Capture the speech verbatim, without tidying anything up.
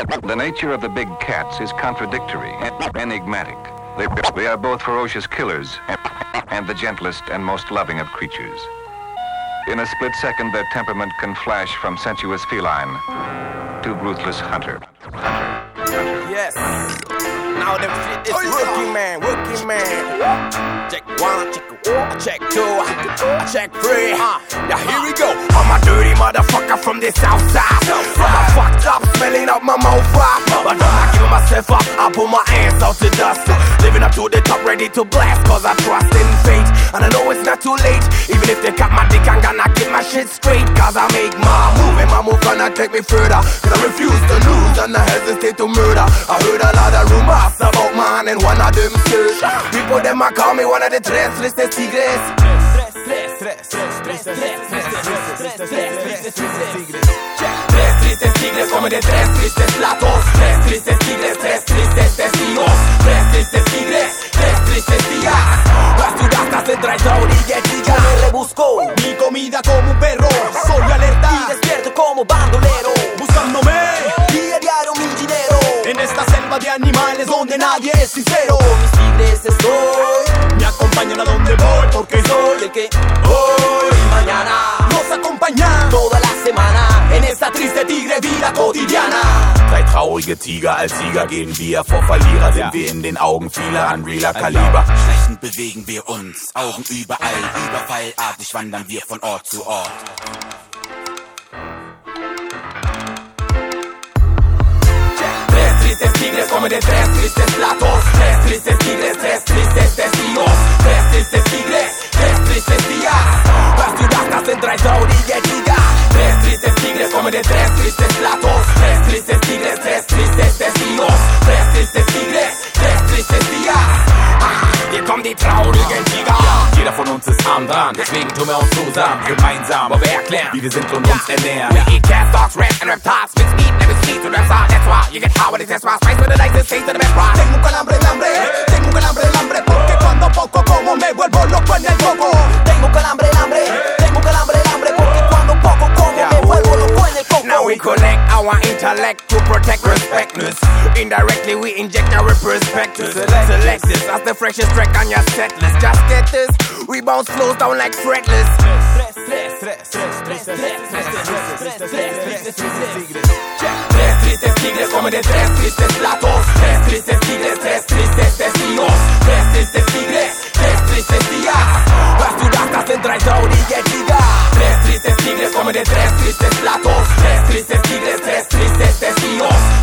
The nature of the big cats is contradictory and enigmatic. They, they are both ferocious killers and the gentlest and most loving of creatures. In a split second, their temperament can flash from sensuous feline to ruthless hunter. Hunter. Hunter. Yes. Now them shit is working man, working man. Check one, check one, check two, I check three. Now here we go. I'm a dirty motherfucker from the south side. I'm a fucked up, smelling up my mouth. But I'm not giving myself up, I put my hands out to dust. Living up to the top, ready to blast, cause I trust in fate. And I know it's not too late. Even if they cut my dick, I'm gonna get my shit straight. Cause I make my move, and my move gonna take me further. Cause I refuse to lose, and I hesitate to murder. I heard a lot of rumors about man, and one of them says people them a call me one of the tres tristes tigres. Tres tristes tigres como de tres tristes platos. Tres tristes tigres, tres tristes testigos. Tres tristes tigres, tres tristes días. Las turistas se traen orilla. Me rebusco mi comida como un perro. Soy alerta y despierto como bandolero. Buscándome día a diario mi dinero. En esta selva de animales donde nadie es sincero. Mis tigres estoy, me acompañan a donde voy. Porque soy el que hoy y mañana nos acompaña toda la semana. En esta triste tigre vida cotidiana. Drei traurige Tiger, als Sieger gehen wir. Vor Verlierer sind wir in den Augen vieler an realer Kaliber. Schleichend bewegen wir uns, Augen überall. Überfallartig wandern wir von Ort zu Ort. Tres tigres como de tres tristes platos. Tres tristes tigres, tres tristes testigos. Tres tristes tigres, tres tristes días. Las turistas en traen orilla y diga. Tres tristes tigres como de tres tristes platos. Tres tristes tigres, tres tristes testigos. Tres tristes tigres, tres tristes días. Hier kommen die traurigen Tiger. Jeder von uns ist arm dran, deswegen tun wir uns zusammen. Gemeinsam, wo wir erklären, wie wir sind und uns ernähren. We eat cats, dogs, rats and reptiles. With meat, never see to the side. That's why you get high with it. That's why spice with the nicest taste of the best ride. Tengo un calambre el hambre, tengo un calambre el hambre. Porque cuando poco como me vuelvo loco en el coco. Tengo un calambre el hambre, tengo un calambre el hambre. Porque cuando poco como me vuelvo loco en el coco. Now we collect our intellect to protect respectness. Indirectly we inject our perspectives. Select this as the freshest track on your set list. Just get this, we bounce flows down like fretless. Tres tristes tigres como de tres tristes platos. Tres tristes tigres, tres tristes testigos. Tres tristes tigres, tres tristes días. Las turistas en traen orilla y diga. Tres tristes tigres como de tres tristes platos. Tres tristes tigres, tres tristes testigos.